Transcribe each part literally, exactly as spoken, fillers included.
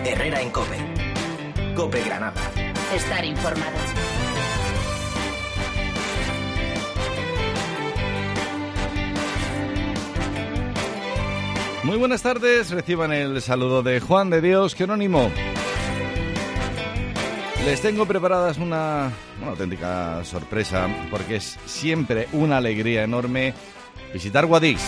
Herrera en COPE. COPE Granada. Estar informado. Muy buenas tardes, reciban el saludo de Juan de Dios Jerónimo. Les tengo preparadas una, una auténtica sorpresa, porque es siempre una alegría enorme visitar Guadix.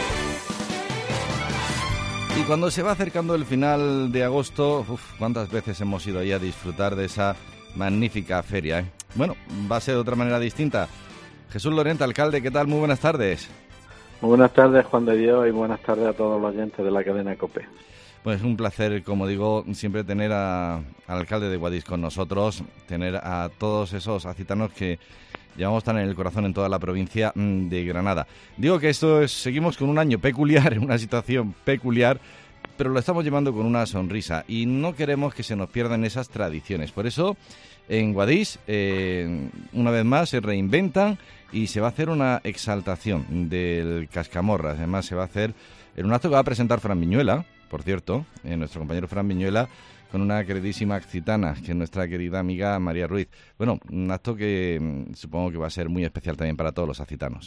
Y cuando se va acercando el final de agosto, uf, cuántas veces hemos ido ahí a disfrutar de esa magnífica feria, ¿eh? Bueno, va a ser de otra manera distinta. Jesús Lorente, alcalde, ¿qué tal? Muy buenas tardes. Muy buenas tardes, Juan de Dios, y buenas tardes a todos los oyentes de la cadena COPE. Pues un placer, como digo, siempre tener a, al alcalde de Guadix con nosotros, tener a todos esos acitanos que llevamos tan en el corazón en toda la provincia de Granada. Digo que esto es, seguimos con un año peculiar, una situación peculiar, pero lo estamos llevando con una sonrisa y no queremos que se nos pierdan esas tradiciones. Por eso, en Guadix, eh, una vez más, se reinventan y se va a hacer una exaltación del Cascamorras. Además, se va a hacer en un acto que va a presentar Fran Viñuela, por cierto, eh, nuestro compañero Fran Viñuela, con una queridísima accitana, que es nuestra querida amiga María Ruiz. Bueno, un acto que mmm, supongo que va a ser muy especial también para todos los accitanos.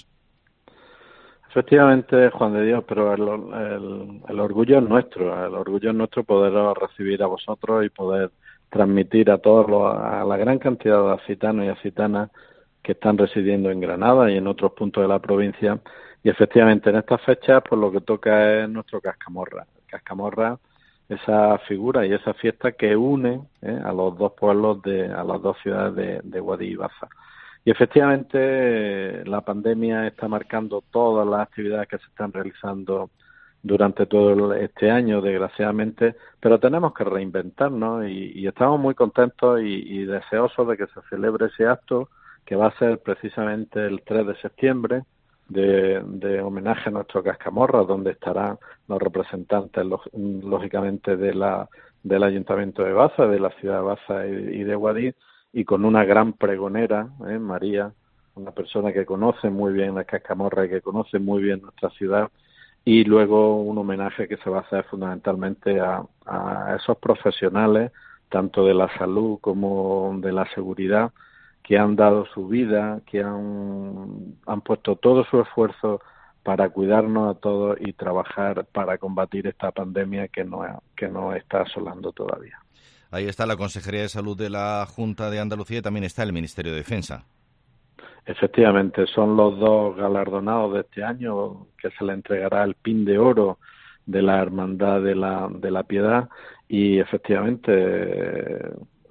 Efectivamente, Juan de Dios, pero el, el, el orgullo es nuestro, el orgullo es nuestro poder recibir a vosotros y poder transmitir a todos los, a la gran cantidad de accitanos y accitanas que están residiendo en Granada y en otros puntos de la provincia. Y efectivamente, en estas fechas, pues lo que toca es nuestro Cascamorra. El Cascamorra, esa figura y esa fiesta que une ¿eh? a los dos pueblos, de a las dos ciudades de, de Guadix y Baza. Y efectivamente, la pandemia está marcando todas las actividades que se están realizando durante todo este año, desgraciadamente, pero tenemos que reinventarnos y, y estamos muy contentos y, y deseosos de que se celebre ese acto, que va a ser precisamente el tres de septiembre, de, de homenaje a nuestro Cascamorra, donde estarán los representantes, lógicamente, de la del Ayuntamiento de Baza, de la ciudad de Baza y, y de Guadix, y con una gran pregonera, ¿eh? María, una persona que conoce muy bien la Cascamorra y que conoce muy bien nuestra ciudad, y luego un homenaje que se va a hacer fundamentalmente a, a esos profesionales, tanto de la salud como de la seguridad, que han dado su vida, que han, han puesto todo su esfuerzo para cuidarnos a todos y trabajar para combatir esta pandemia que nos, que nos está asolando todavía. Ahí está la Consejería de Salud de la Junta de Andalucía y también está el Ministerio de Defensa. Efectivamente, son los dos galardonados de este año, que se le entregará el Pin de Oro de la Hermandad de la, de la Piedad, y efectivamente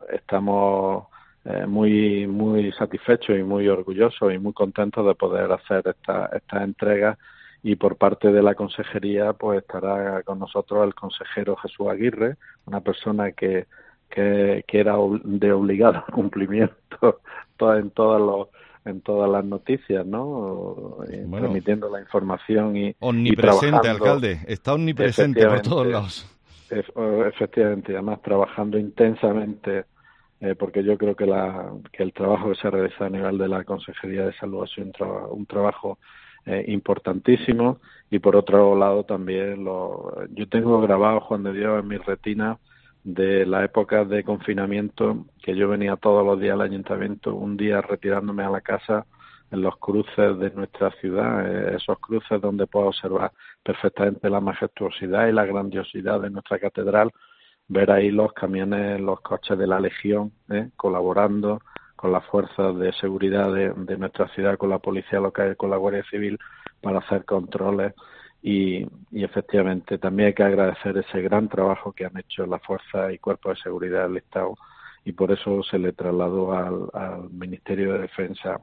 estamos eh, muy muy satisfechos y muy orgullosos y muy contentos de poder hacer esta, esta entrega. Y por parte de la consejería pues estará con nosotros el consejero Jesús Aguirre, una persona que que, que era de obligado cumplimiento en todos los en todas las noticias, ¿no? Bueno, transmitiendo la información y omnipresente, y alcalde, está omnipresente por todos lados. Efectivamente, además trabajando intensamente, eh, porque yo creo que la que el trabajo que se realiza a nivel de la Consejería de Salud ha sido un, tra- un trabajo eh, importantísimo. Y por otro lado también lo, yo tengo grabado, Juan de Dios, en mi retina de la época de confinamiento, que yo venía todos los días al ayuntamiento, un día retirándome a la casa en los cruces de nuestra ciudad, eh, esos cruces donde puedo observar perfectamente la majestuosidad y la grandiosidad de nuestra catedral, ver ahí los camiones, los coches de la Legión, eh, colaborando con las fuerzas de seguridad de, de nuestra ciudad, con la policía local y con la Guardia Civil para hacer controles. Y, y efectivamente también hay que agradecer ese gran trabajo que han hecho las fuerzas y cuerpos de seguridad del Estado, y por eso se le trasladó al, al Ministerio de Defensa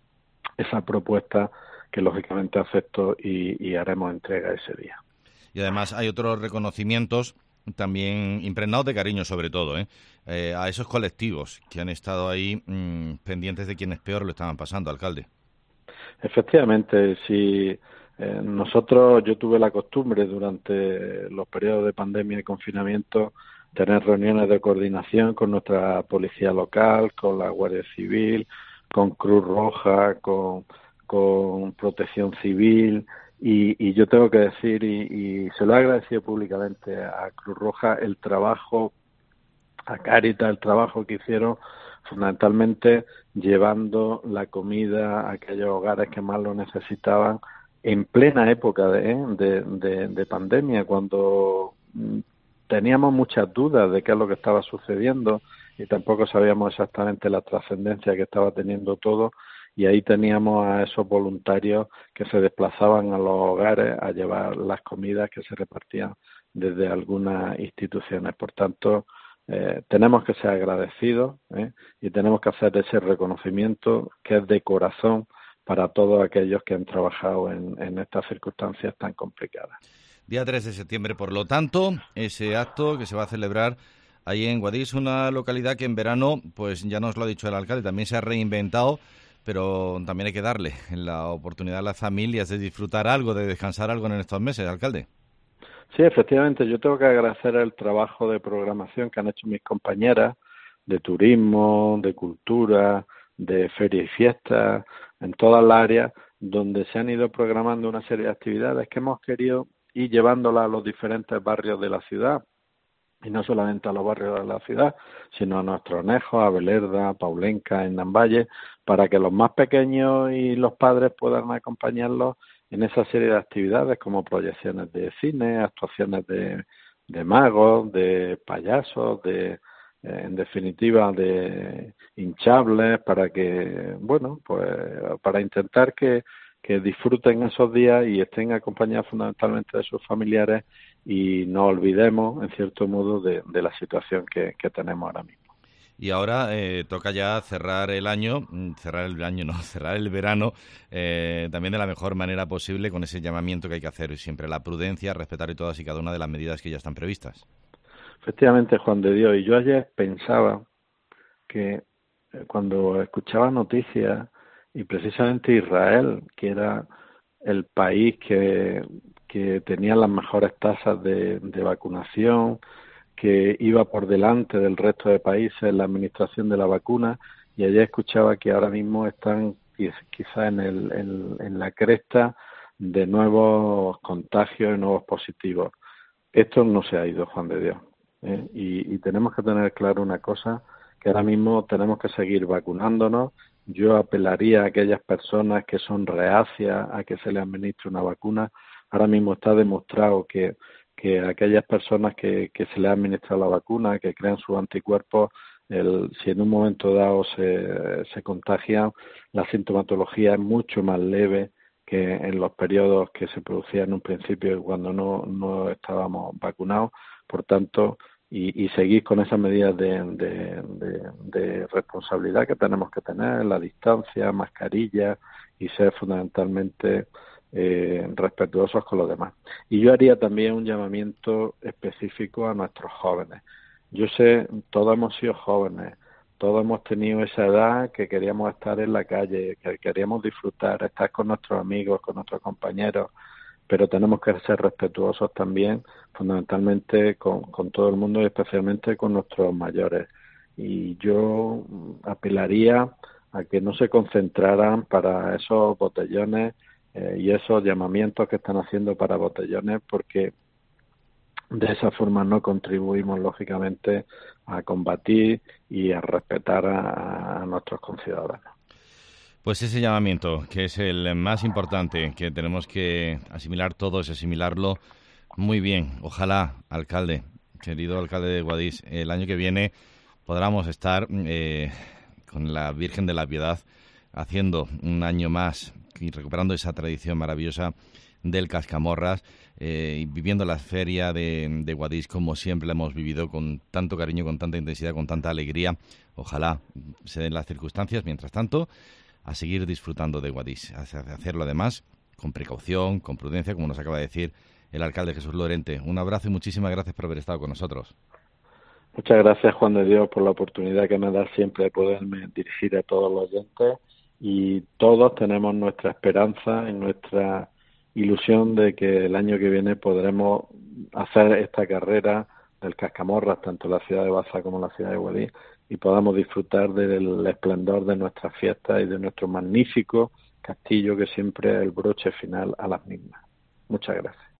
esa propuesta que lógicamente acepto y, y haremos entrega ese día. Y además hay otros reconocimientos también impregnados de cariño, sobre todo, ¿eh? Eh, a esos colectivos que han estado ahí mmm, pendientes de quienes peor lo estaban pasando, alcalde. Efectivamente, sí. Eh, nosotros, yo tuve la costumbre durante los periodos de pandemia y confinamiento tener reuniones de coordinación con nuestra policía local, con la Guardia Civil, con Cruz Roja, con, con Protección Civil, y, y yo tengo que decir, y, y se lo he agradecido públicamente a Cruz Roja, el trabajo a Cáritas, el trabajo que hicieron fundamentalmente llevando la comida a aquellos hogares que más lo necesitaban en plena época de, ¿eh? de, de, de pandemia, cuando teníamos muchas dudas de qué es lo que estaba sucediendo y tampoco sabíamos exactamente la trascendencia que estaba teniendo todo, y ahí teníamos a esos voluntarios que se desplazaban a los hogares a llevar las comidas que se repartían desde algunas instituciones. Por tanto, eh, tenemos que ser agradecidos ¿eh? y tenemos que hacer ese reconocimiento que es de corazón para todos aquellos que han trabajado en, en estas circunstancias tan complicadas. Día tres de septiembre, por lo tanto, ese acto que se va a celebrar ahí en Guadix, una localidad que en verano, pues ya nos lo ha dicho el alcalde, también se ha reinventado, pero también hay que darle la oportunidad a las familias de disfrutar algo, de descansar algo en estos meses, alcalde. Sí, efectivamente, yo tengo que agradecer el trabajo de programación que han hecho mis compañeras de turismo, de cultura, de feria y fiestas, en todas las áreas donde se han ido programando una serie de actividades que hemos querido ir llevándolas a los diferentes barrios de la ciudad, y no solamente a los barrios de la ciudad, sino a nuestros Nejos, a Belerda, a Paulenca, en Namballe, para que los más pequeños y los padres puedan acompañarlos en esa serie de actividades como proyecciones de cine, actuaciones de, de magos, de payasos, de eh, en definitiva de hinchables, para que, bueno, pues para intentar que, que disfruten esos días y estén acompañados fundamentalmente de sus familiares y no olvidemos, en cierto modo, de, de la situación que, que tenemos ahora mismo. Y ahora eh, toca ya cerrar el año, cerrar el año no, cerrar el verano eh, también de la mejor manera posible, con ese llamamiento que hay que hacer siempre, la prudencia, respetar y todas y cada una de las medidas que ya están previstas. Efectivamente, Juan de Dios, y yo ayer pensaba que cuando escuchaba noticias, y precisamente Israel, que era el país que, que tenía las mejores tasas de, de vacunación, que iba por delante del resto de países en la administración de la vacuna, y ayer escuchaba que ahora mismo están quizá en, el, en, en la cresta de nuevos contagios y nuevos positivos. Esto no se ha ido, Juan de Dios, ¿eh? y, y tenemos que tener claro una cosa, que ahora mismo tenemos que seguir vacunándonos. Yo apelaría a aquellas personas que son reacias a que se les administre una vacuna. Ahora mismo está demostrado que que aquellas personas que, que se les ha administrado la vacuna, que crean sus anticuerpos, el, si en un momento dado se, se contagian, la sintomatología es mucho más leve que en los periodos que se producían en un principio cuando no, no estábamos vacunados. Por tanto, y, y seguir con esas medidas de, de, de, de responsabilidad que tenemos que tener, la distancia, mascarilla, y ser fundamentalmente Eh, respetuosos con los demás. Y yo haría también un llamamiento específico a nuestros jóvenes. Yo sé, todos hemos sido jóvenes, todos hemos tenido esa edad que queríamos estar en la calle, que queríamos disfrutar, estar con nuestros amigos, con nuestros compañeros, pero tenemos que ser respetuosos también, fundamentalmente con, con todo el mundo y especialmente con nuestros mayores. Y yo apelaría a que no se concentraran para esos botellones Eh, y esos llamamientos que están haciendo para botellones, porque de esa forma no contribuimos lógicamente a combatir y a respetar a, a nuestros conciudadanos. Pues ese llamamiento, que es el más importante, que tenemos que asimilar todos, asimilarlo muy bien. Ojalá, alcalde, querido alcalde de Guadix, el año que viene podamos estar eh, con la Virgen de la Piedad haciendo un año más y recuperando esa tradición maravillosa del Cascamorras eh, y viviendo la feria de, de Guadix como siempre la hemos vivido, con tanto cariño, con tanta intensidad, con tanta alegría. Ojalá se den las circunstancias. Mientras tanto, a seguir disfrutando de Guadix, a hacerlo además con precaución, con prudencia, como nos acaba de decir el alcalde Jesús Lorente. Un abrazo y muchísimas gracias por haber estado con nosotros. Muchas gracias, Juan de Dios, por la oportunidad que me da siempre de poderme dirigir a todos los oyentes. Y todos tenemos nuestra esperanza y nuestra ilusión de que el año que viene podremos hacer esta carrera del Cascamorras, tanto en la ciudad de Baza como en la ciudad de Guadix, y podamos disfrutar del esplendor de nuestras fiestas y de nuestro magnífico castillo, que siempre es el broche final a las mismas. Muchas gracias.